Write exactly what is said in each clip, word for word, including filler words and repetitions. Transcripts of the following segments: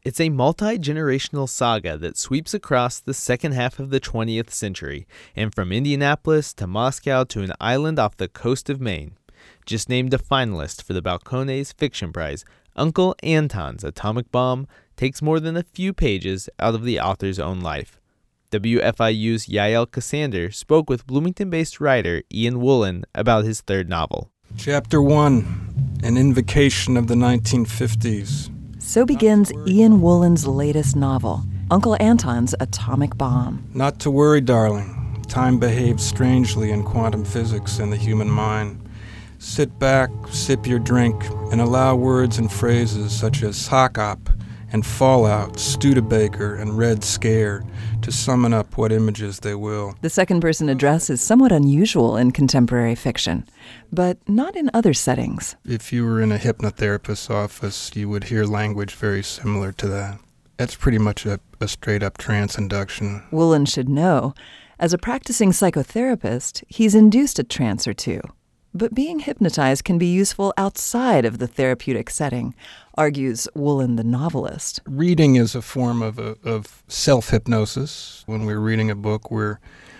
It's a multi-generational saga that sweeps across the second half of the twentieth century, and from Indianapolis to Moscow to an island off the coast of Maine. Just named a finalist for the Balcones Fiction Prize, Uncle Anton's Atomic Bomb takes more than a few pages out of the author's own life. W F I U's Yael Ksander spoke with Bloomington-based writer Ian Woolen about his third novel. Chapter one, An Invocation of the nineteen fifties. So begins Ian Woolen's latest novel, Uncle Anton's Atomic Bomb. Not to worry, darling. Time behaves strangely in quantum physics and the human mind. Sit back, sip your drink, and allow words and phrases such as sock-op and fallout, Studebaker, and Red Scare to summon up what images they will. The second-person address is somewhat unusual in contemporary fiction, but not in other settings. If you were in a hypnotherapist's office, you would hear language very similar to that. That's pretty much a, a straight-up trance induction. Woolen should know, as a practicing psychotherapist, he's induced a trance or two. But being hypnotized can be useful outside of the therapeutic setting, argues Woolen the novelist. Reading is a form of, a, of self-hypnosis. When we're reading a book, we're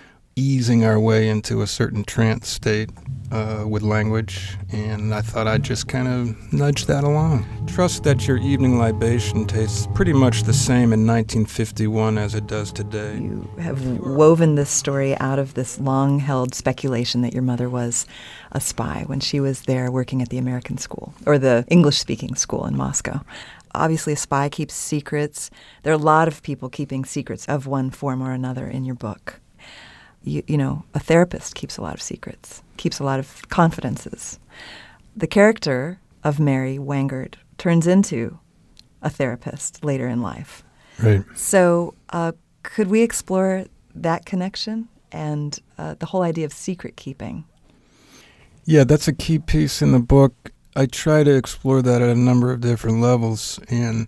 easing our way into a certain trance state uh, with language, and I thought I'd just kind of nudge that along. Trust that your evening libation tastes pretty much the same in nineteen fifty-one as it does today. You have woven this story out of this long-held speculation that your mother was a spy when she was there working at the American school, or the English-speaking school in Moscow. Obviously, a spy keeps secrets. There are a lot of people keeping secrets of one form or another in your book. You, you know, a therapist keeps a lot of secrets, keeps a lot of confidences. The character of Mary Wangert turns into a therapist later in life. Right. So uh, could we explore that connection and uh, the whole idea of secret keeping? Yeah, that's a key piece in the book. I try to explore that at a number of different levels, and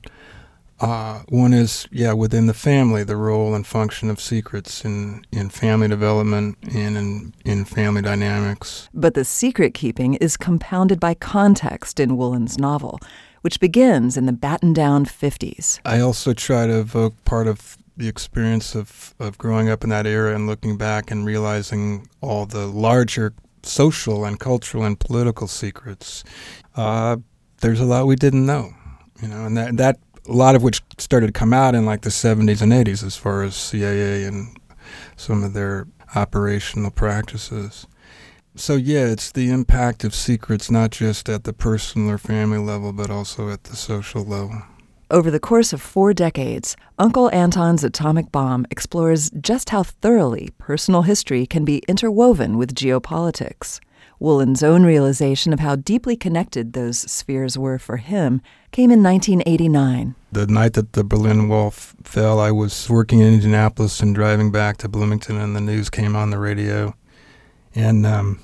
uh, one is, yeah, within the family, the role and function of secrets in, in family development and in, in family dynamics. But the secret keeping is compounded by context in Woolen's novel, which begins in the battened-down fifties. I also try to evoke part of the experience of, of growing up in that era and looking back and realizing all the larger social and cultural and political secrets. Uh, there's a lot we didn't know, you know, and that, that a lot of which started to come out in like the seventies and eighties as far as C I A and some of their operational practices. So yeah, it's the impact of secrets not just at the personal or family level, but also at the social level. Over the course of four decades, Uncle Anton's Atomic Bomb explores just how thoroughly personal history can be interwoven with geopolitics. Woolen's own realization of how deeply connected those spheres were for him came in nineteen eighty-nine. The night that the Berlin Wall f- fell, I was working in Indianapolis and driving back to Bloomington, and the news came on the radio. And um,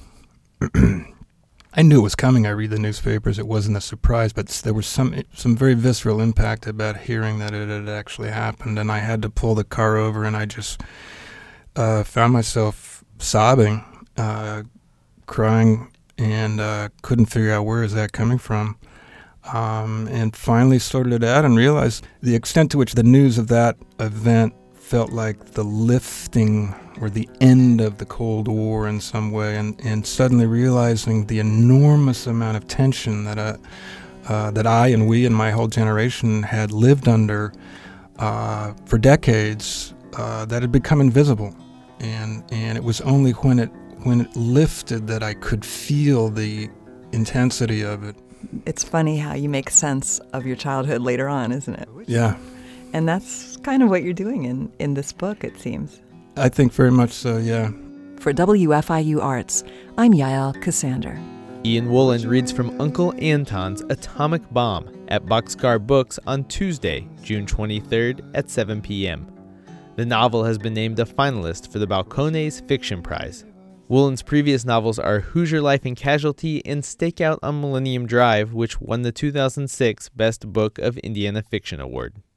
I knew it was coming. I read the newspapers. It wasn't a surprise, but there was some some very visceral impact about hearing that it had actually happened. And I had to pull the car over, and I just uh, found myself sobbing, uh, crying, and uh, couldn't figure out where is that coming from. Um, and finally sorted it out and realized the extent to which the news of that event felt like the lifting or the end of the Cold War in some way, and, and suddenly realizing the enormous amount of tension that I, uh, that I and we and my whole generation had lived under uh, for decades, uh, that had become invisible. And and it was only when it when it lifted that I could feel the intensity of it. It's funny how you make sense of your childhood later on, isn't it? Yeah. And that's kind of what you're doing in, in this book, it seems. I think very much so, yeah. For W F I U Arts, I'm Yael Ksander. Ian Woolen reads from Uncle Anton's Atomic Bomb at Boxcar Books on Tuesday, June twenty-third at seven p.m. The novel has been named a finalist for the Balcones Fiction Prize. Woolen's previous novels are Hoosier Life and Casualty and Stakeout on Millennium Drive, which won the two thousand six Best Book of Indiana Fiction Award.